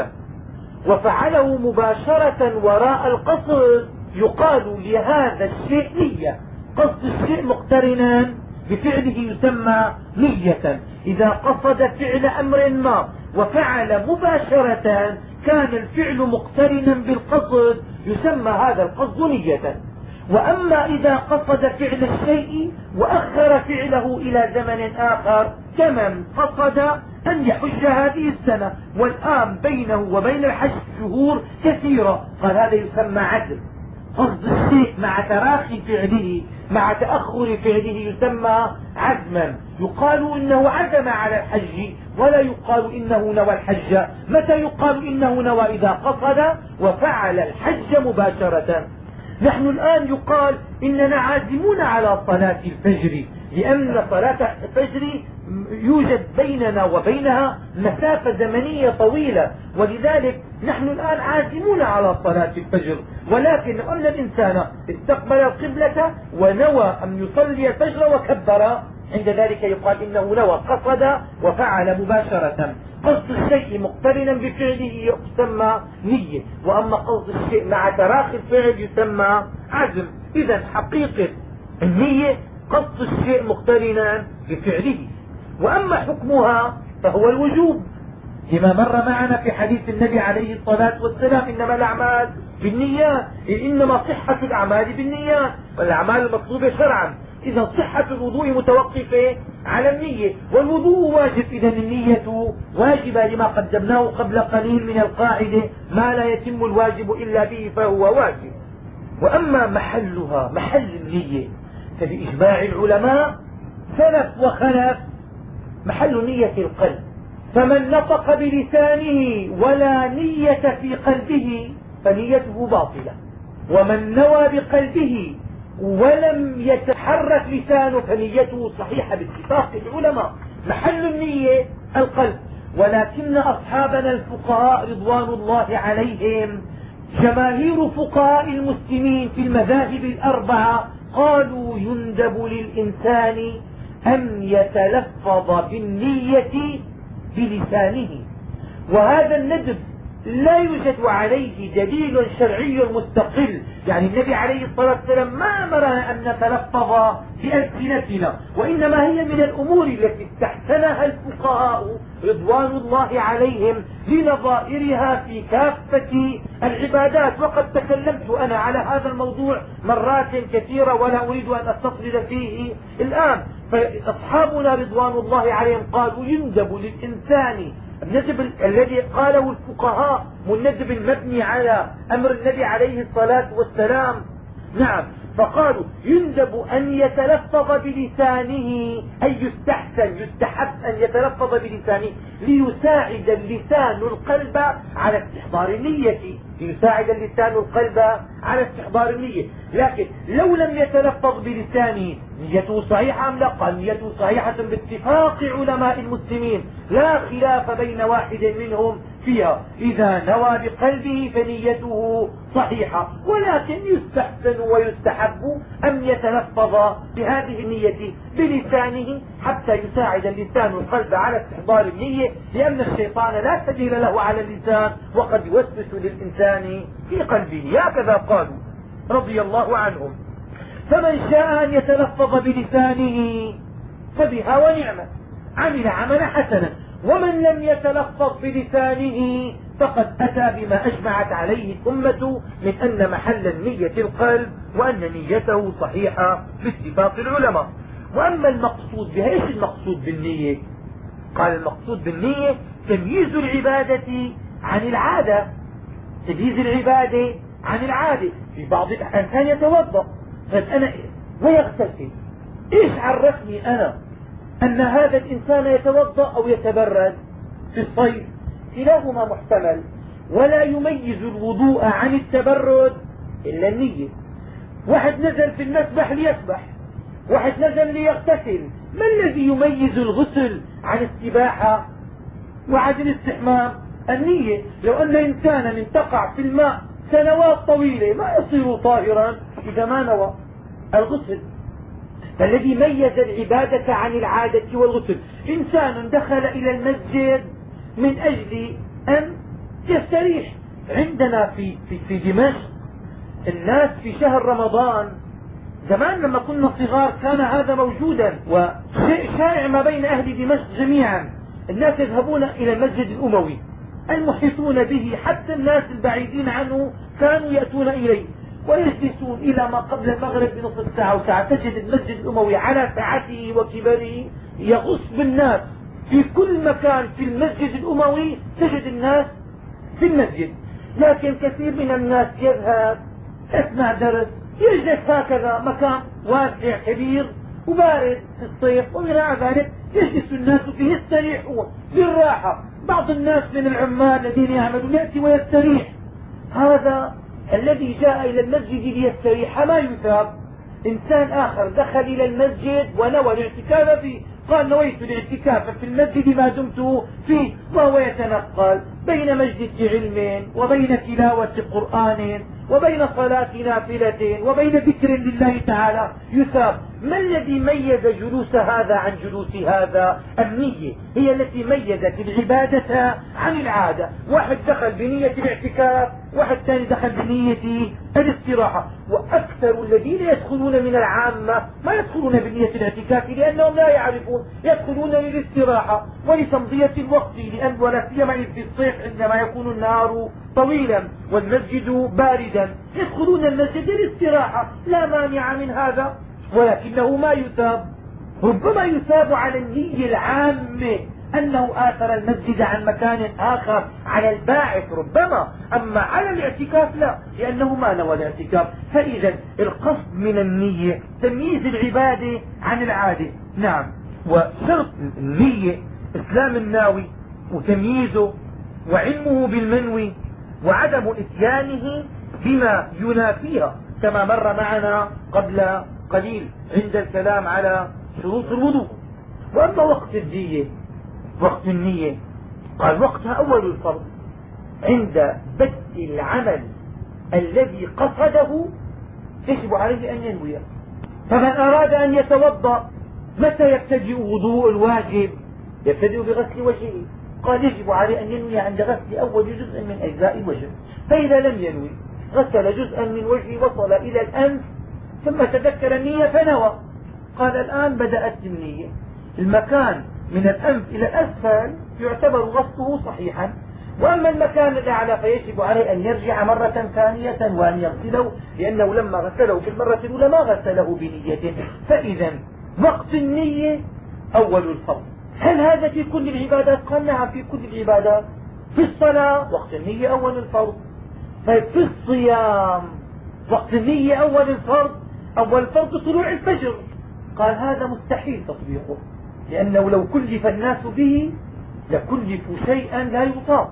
وفعله مباشرة وراء القصد يقال لهذا الشيء نية. قصد الشيء مقترنا بفعله يسمى نية. إذا قصد فعل أمر ما وفعل مباشرة كان الفعل مقترنا بالقصد يسمى هذا القصد نية. وأما إذا قصد فعل الشيء وأخر فعله إلى زمن آخر، كمن قصد أن يحج هذه السنة والآن بينه وبين الحج شهور كثيرة، قال هذا يسمى عزم. قصد الشيء مع تراخي فعله مع تأخر فعله يسمى عزما. يقال إنه عزم على الحج ولا يقال إنه نوى الحج. متى يقال إنه نوى؟ إذا قصد وفعل الحج مباشرة. نحن الآن يقال إننا عازمون على صلاة الفجر، لأن صلاة الفجر يوجد بيننا وبينها مسافة زمنية طويلة، ولذلك نحن الآن عازمون على صلاة الفجر. ولكن أن الإنسان استقبل القبلة ونوى أن يصلي الفجر وكبر، عند ذلك يقال إنه نوى، قصد وفعل مباشرة. قصد الشيء مقترنا بفعله يسمى نية، وأما قصد الشيء مع تراخي الفعل يسمى عزم. إذا حقيقة النية قصد الشيء مقترنا بفعله. وأما حكمها فهو الوجوب، لما مر معنا في حديث النبي عليه الصلاة والسلام إنما الأعمال بالنيات، إنما صحة الأعمال بالنيات والأعمال المطلوبة شرعا. إذا صحة الوضوء متوقفة على النية، والوضوء واجب، إذا النية واجبة لما قدمناه قبل قليل من القاعدة ما لا يتم الواجب إلا به فهو واجب. وأما محلها محل النية فبإجماع العلماء سلف وخلف محل نية القلب. فمن نطق بلسانه ولا نية في قلبه فنيته باطلة، ومن نوى بقلبه ولم يتحرك لسانه فنيته صحيحة باتفاق العلماء. محل النية القلب. ولكن أصحابنا الفقهاء رضوان الله عليهم جماهير فقهاء المسلمين في المذاهب الأربعة قالوا يندب للإنسان أن يتلفظ بالنية بلسانه، وهذا الندب لا يوجد عليه دليل شرعي مستقل. يعني النبي عليه الصلاة والسلام ما أمرنا أن نتلفظ بألسنتنا، وإنما هي من الأمور التي استحسنها الفقهاء رضوان الله عليهم لنظائرها في كافة العبادات. وقد تكلمت أنا على هذا الموضوع مرات كثيرة ولا أريد أن أستطرد فيه الآن. فأصحابنا رضوان الله عليهم قالوا يندب للإنسان الندب الذي قاله الفقهاء والندب المبني على أمر النبي عليه الصلاة والسلام. نعم، فقالوا يندب أن يتلفظ بلسانه، أي يستحسن يستحب أن يتلفظ بلسانه ليساعد اللسان القلب على استحضار النية، ليساعد اللسان القلب على استحضار النية. لكن لو لم يتلفظ بلسانه نيته صحيحة أم لا؟ قال نيته صحيحة باتفاق علماء المسلمين، لا خلاف بين واحد منهم فيها. إذا نوى بقلبه فنيته صحيحة، ولكن يستحسن ويستحب أن يتلفظ بهذه النية بلسانه حتى يساعد اللسان القلب على استحضار النية، لأن الشيطان لا سبيل له على اللسان وقد يوسوس للإنسان في قلبه. هكذا قالوا رضي الله عنهم. فمن شاء أن يتلفظ بلسانه فبها ونعمة، عمل عملا حسنا، ومن لم يتلفظ بلسانه فقد أتى بما أجمعت عليه الأمة من أن محل النية القلب، وأن نيته صحيحة باتفاق العلماء. وأما المقصود بها، ايش المقصود بالنية؟ قال المقصود بالنية تمييز العبادة عن العادة، تمييز العبادة عن العادة. في بعض الأحيان كان يتوضا أنا ويغتسل، ايش عرفني أنا أن هذا الإنسان يتوضا أو يتبرد؟ في الصيف كلاهما محتمل، ولا يميز الوضوء عن التبرد إلا النية. واحد نزل في المسبح ليسبح، واحد نزل ليغتسل، ما الذي يميز الغسل عن السباحة وعن الاستحمام؟ النية. لو أن إنسانا تقع في الماء سنوات طويلة ما يصير طاهرا إذا ما نوى الغسل. فالذي ميز العبادة عن العادة والغسل، إنسان دخل إلى المسجد من أجل أن يستريح. عندنا في, في, في دمشق الناس في شهر رمضان زمان لما كنا صغار كان هذا موجودا وشيء شائع ما بين أهل دمشق جميعا. الناس يذهبون إلى المسجد الأموي، المحيطون به حتى الناس البعيدين عنه كانوا يأتون إليه ويجلسون إلى ما قبل المغرب بنصف ساعة وساعة. تجد المسجد الأموي على سعته وكبره يغص بالناس في كل مكان. في المسجد الأموي تجد الناس في المسجد، لكن كثير من الناس يذهب يسمع درس، يجلس هكذا مكان واسع كبير وبارد في الصيف، ومع ذلك يجلس الناس فيه يستريحون بالراحة. بعض الناس من العمال الذين يعملون يأتي ويستريح. هذا الذي جاء إلى المسجد ليستريح ما يثاب. إنسان آخر دخل إلى المسجد ونوى الاعتكاف فيه، قال نويت الاعتكاف في المسجد ما دمت فيه، وهو يتنقل بين مجلس علم وبين تلاوة قرآن وبين صلاة نافلة وبين ذكر لله تعالى يثاب. ما الذي ميز جلوس هذا عن جلوس هذا؟ النية هي التي ميزت العبادة عن العادة. واحد دخل بنية الاعتكاف، واحد ثاني دخل بنية الاستراحة. وأكثر الذين يدخلون من العامة ما يدخلون بنية الاعتكاف لأنهم لا يعرفون، يدخلون للاستراحة ولتمضية الوقت، لأن ولا سيما في الصيف عندما يكون النهار طويلا والمسجد باردا يدخلون المسجد للاستراحة. لا مانع من هذا، ولكنه ما يثاب. ربما يثاب على النية العامة أنه آثر المسجد عن مكان آخر على الباعث ربما، أما على الاعتكاف لا، لأنه ما نوى الاعتكاف. فإذا القصد من النية تمييز العبادة عن العادة. نعم، وشرط النية إسلام الناوي وتمييزه وعلمه بالمنوي وعدم إتيانه بما ينافيها كما مر معنا قبل قليل عند الكلام على شروط الوضوء. وأما وقت النية، وقت النية قال وقتها أول الفرض عند بدء العمل الذي قصده يجب عليه أن ينويه. فمن أراد أن يتوضا متى يبتدئ وضوء الواجب؟ يبتدئ بغسل وجهه. قال يجب عليه أن ينوي عند غسل أول جزء من أجزاء الوجه. فإذا لم ينوي غسل جزءا من وجهه وصل إلى الأنف ثم تذكر النية فنوى. قال الآن بدأت النية، المكان من الأنف إلى الأسفل يعتبر غسله صحيحا، وأما المكان الأعلى فيجب عليه أن يرجع مرة ثانية وأن يغسله، لأنه لما غسله في المرة الأولى ما غسله بنية. فإذا وقت النية أول الفرض. هل هذا في كل العبادات؟ قال نعم في كل العبادات. في الصلاة وقت النية أول الفرض. طيب في الصيام وقت النية أول الفرض. أول الفرض طلوع الفجر. قال هذا مستحيل تطبيقه، لأنه لو كلف الناس به لكلفوا شيئا لا يطاق،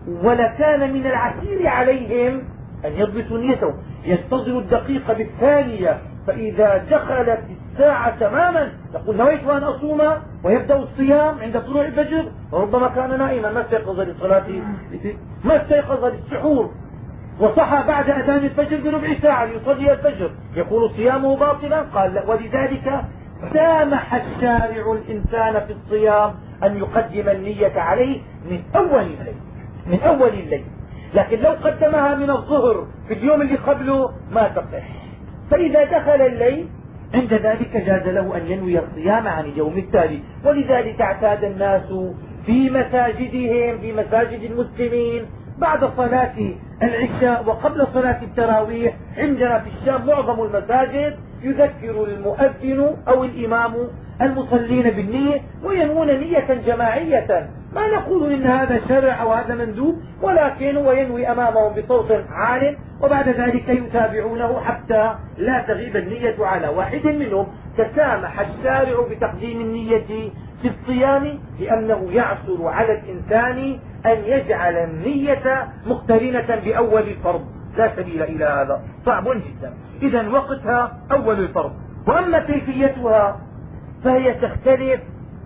ولكان من العسير عليهم أن يضبطوا نيتهم، ينتظروا الدقيقة بالثانية، فإذا دخلت الساعة تماما يقول نويت أن أصوم ويبدأ الصيام عند طلوع الفجر، وربما كان نائما ما استيقظ للصلاة، ما استيقظ للسحور. وصحى بعد أذان الفجر بربع ساعة يصلي الفجر، يكون صيامه باطلا؟ قال لا. ولذلك سامح الشارع الإنسان في الصيام أن يقدم النية عليه من أول الليل من أول الليل لكن لو قدمها من الظهر في اليوم اللي قبله ما تصح. فإذا دخل الليل عند ذلك جاز له أن ينوي الصيام عن اليوم التالي. ولذلك اعتاد الناس في مساجدهم في مساجد المسلمين بعد صلاة العشاء وقبل صلاة التراويح، عندنا في الشام معظم المساجد يذكر المؤذن أو الإمام المصلين بالنية وينوون نية جماعية. ما نقول إن هذا شرع أو هذا مندوب، ولكن هو ينوي أمامهم بصوت عال وبعد ذلك يتابعونه حتى لا تغيب النية على واحد منهم. تسامح الشارع بتقديم النية في الصيام لأنه يعثر على الإنسان أن يجعل النية مقترنة بأول الفرض، لا سبيل إلى هذا، صعب جدا. إذا وقتها أول الفرض. وأما كيفيتها فهي تختلف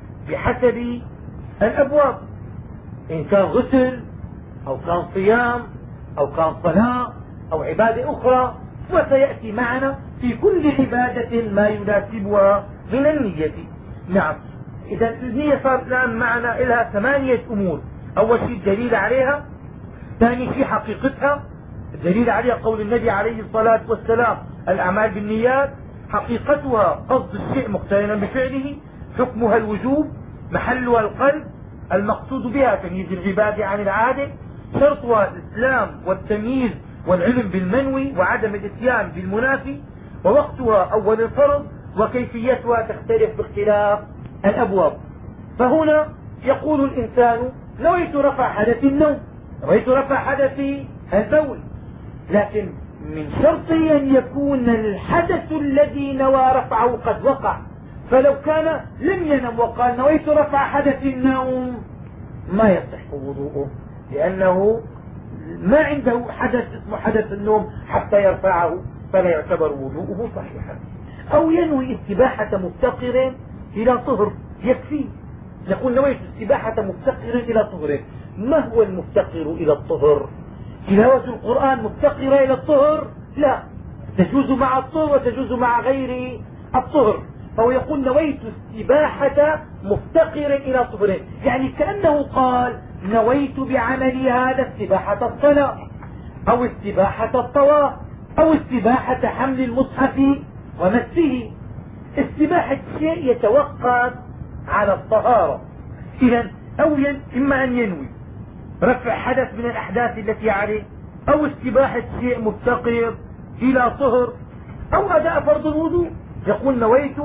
بحسب الأبواب، إن كان غسل أو كان صيام أو كان صلاة أو عبادة أخرى، وسيأتي معنا في كل عبادة ما يناسبها من النية. نعم، إذا النية صار الآن معنا لها ثمانية أمور. أول شيء الدليل عليها، ثاني شيء حقيقتها. الدليل عليها قول النبي عليه الصلاة والسلام الأعمال بالنيات، حقيقتها قصد الشيء مقترنا بفعله، حكمها الوجوب، محلها القلب، المقصود بها تمييز العبادة عن العادة، شرطها الإسلام والتمييز والعلم بالمنوي وعدم الاتيان بالمنافي، ووقتها أول الفرض، وكيفيتها تختلف باختلاف الأبواب. فهنا يقول الإنسان نويت رفع حدث النوم، نويت رفع حدث البول، لكن من شرط أن يكون الحدث الذي نوى رفعه قد وقع. فلو كان لم ينم وقال نويت رفع حدث النوم ما يصح وضوءه، لأنه ما عنده حدث اسمه حدث النوم حتى يرفعه، فلا يعتبر وضوءه صحيحا. أو ينوي استباحة مفتقر إلى طهر يكفي، نقول نويت استباحة مفتقر إلى طهر. ما هو المفتقر إلى الطهر؟ تلاوة القرآن مفتقرة إلى الطهر؟ لا، تجوز مع الطهر وتجوز مع غير الطهر. فهو يقول نويت استباحة مفتقر إلى طهر، يعني كأنه قال نويت بعمل هذا استباحة الصلاة أو استباحة الطواف أو استباحة حمل المصحف ومسه. استباحة شيء يتوقف على الطهارة. إذا أو إما أن ينوي رفع حدث من الأحداث التي عليه، أو استباحة شيء مفتقر إلى طهر، أو أداء فرض الوضوء، يقول نويت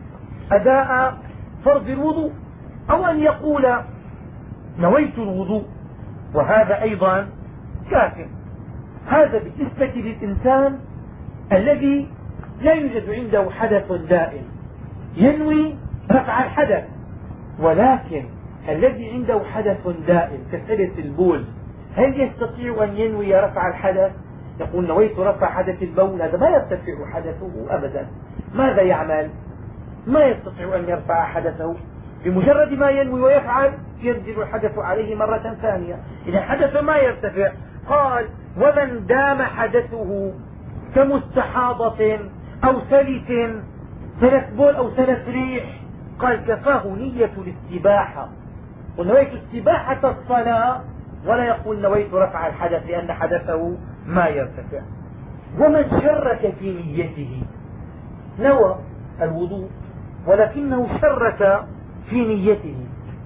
أداء فرض الوضوء، أو أن يقول نويت الوضوء، وهذا أيضا كافٍ. هذا بالنسبة للإنسان الذي لا يوجد عنده حدث دائم ينوي رفع الحدث، ولكن الذي عنده حدث دائم كسلة البول هل يستطيع أن ينوي رفع الحدث؟ يقول نويت رفع حدث البول، هذا ما يرتفع حدثه أبدا. ماذا يعمل؟ ما يستطيع أن يرفع حدثه، بمجرد ما ينوي ويفعل ينزل الحدث عليه مرة ثانية، إذا حدث ما يرتفع. قال ومن دام حدثه كمستحاضة أو سلس، سلس بول أو سلس ريح، قال كفاه نية الاستباحة، ونويت استباحة الصلاة، ولا يقول نويت رفع الحدث لأن حدثه ما يرتفع. ومن شرك في نيته، نوى الوضوء ولكنه شرك في نيته،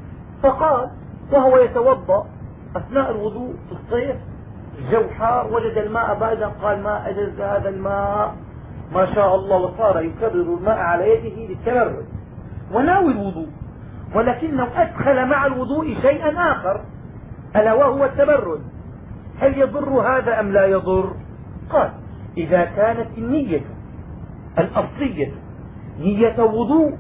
فقال وهو يتوضا أثناء الوضوء في الصيف الجو حار وجد الماء باردا، قال ما أجز هذا الماء ما شاء الله، وصار يكرر الماء على يده للتبرد وناوي الوضوء، ولكنه أدخل مع الوضوء شيئا آخر ألا وهو التبرد. هل يضر هذا أم لا يضر؟ قال إذا كانت النية الأصلية نية وضوء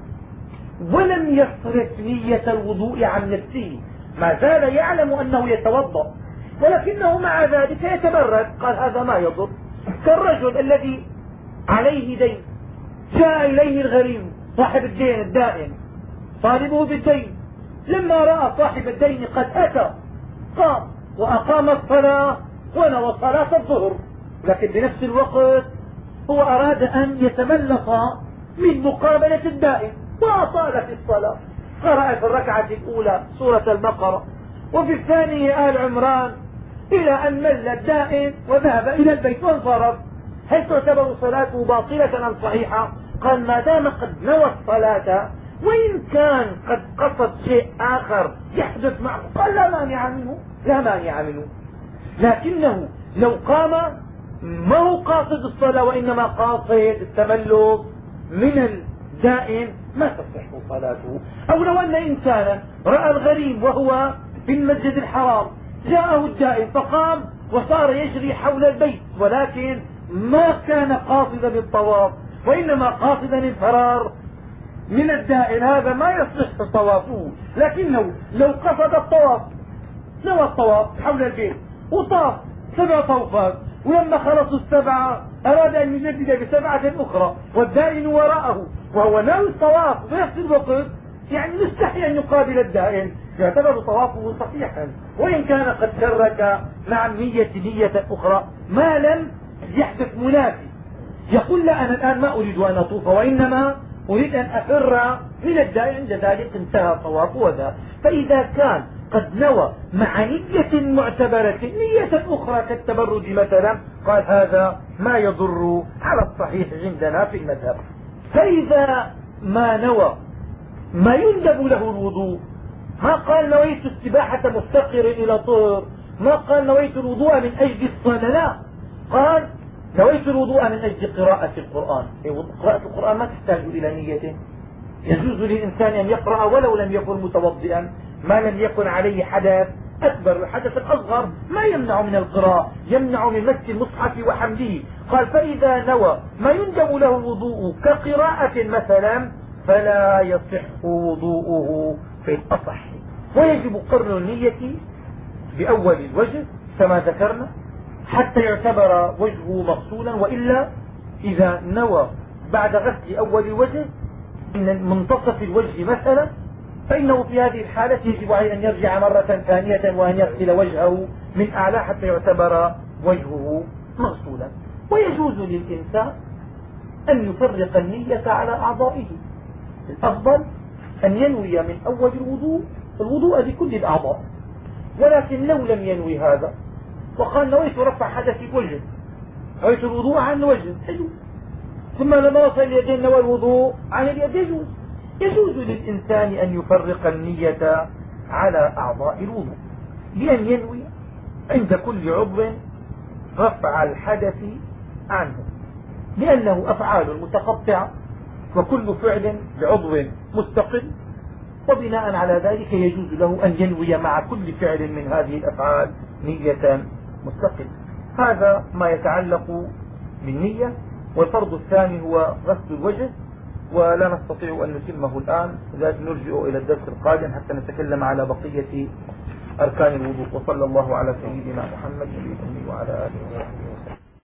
ولم يصرف نية الوضوء عن نفسه، ما زال يعلم أنه يتوضا ولكنه مع ذلك يتبرد، قال هذا ما يضر. كالرجل الذي عليه دين، جاء إليه الغريم صاحب الدين الدائن طالبه بالدين، لما رأى صاحب الدين قد أتى قام وأقام الصلاة ونوى صلاة الظهر، لكن بنفس الوقت هو أراد أن يتملص من مقابلة الدائم وأطال في الصلاة، قرأ في الركعة الأولى سورة البقرة وفي الثانية آل عمران إلى أن مل الدائم وذهب إلى البيت وانصرف. هل تعتبر صلاته باطلة أم صحيحة؟ قال ما دام قد نوى الصلاة وإن كان قد قصد شيء آخر يحدث معه قال لا مانع منه، لا مانع منه. لكنه لو قام ما هو قاصد الصلاة وإنما قاصد التملص من الدائم ما تصح صلاته. أو لو أن إنسانا رأى الغريم وهو في المسجد الحرام، جاءه الدائم فقام وصار يجري حول البيت، ولكن ما كان قاصدا للطواف وإنما قاصدا الفرار من الدائم، هذا ما يصح طوافه. لكنه لو قصد الطواف، نوى الطواف حول البيت وطاف سبع طوفات، ولما خلصوا السبعة أراد أن يجدد بسبعة أخرى والدائن وراءه وهو ناوي الطواف بنفس الوقت، يعني مستحي أن يقابل الدائن، يعتبر طوافه صحيحا وإن كان قد شرك مع النية نية أخرى ما لم يحدث منافي. يقول لا أنا الآن ما أريد أن أطوف وإنما أريد أن أفر من الدائن، عند ذلك انتهى الطواف وذا. فإذا كان قد نوى مع نية معتبرة نية أخرى كالتبرج مثلا قال هذا ما يضر على الصحيح عندنا في المذهب. فإذا ما نوى ما يندب له الوضوء، ما قال نويت السباحة مفتقر إلى طهر، ما قال نويت الوضوء من أجل الصلاة، لا، قال نويت الوضوء من أجل قراءة القرآن. قراءة القرآن ما تحتاج إلى نية، يجوز للإنسان أن يقرأ ولو لم يكن متوضئا ما لم يكن عليه حدث أكبر. الحدث الأصغر ما يمنع من القراءة، يمنع من مس المصحف وحمله. قال فإذا نوى ما يندب له الوضوء كقراءة مثلا فلا يصح وضوءه في الأصح. ويجب قرن النية بأول الوجه كما ذكرنا حتى يعتبر وجهه مغسولا، وإلا إذا نوى بعد غسل أول الوجه من منتصف الوجه مثلا فإنه في هذه الحالة يجب عليه أن يرجع مرة ثانية وأن يغسل وجهه من أعلى حتى يعتبر وجهه مغسولا. ويجوز للإنسان أن يفرق النية على أعضائه. الأفضل أن ينوي من أول الوضوء الوضوء لكل الأعضاء، ولكن لو لم ينوي هذا وقال نويت رفع حدث الوجه، نويت الوضوء عن الوجه يجوز، ثم لما وصل اليدين نوى الوضوء عن اليد يجوز. يجوز للإنسان أن يفرق النية على أعضاء الوضوء بأن ينوي عند كل عضو رفع الحدث عنه، لأنه أفعال متقطعة وكل فعل بعضو مستقل، وبناء على ذلك يجوز له أن ينوي مع كل فعل من هذه الأفعال نية مستقلة. هذا ما يتعلق بالنية. والفرض الثاني هو غسل الوجه، ولا نستطيع أن نتمه الآن، لذلك نرجع إلى الدرس القادم حتى نتكلم على بقية أركان الوضوء. وصلى الله على سيدنا محمد وعلى آله وصحبه وسلم.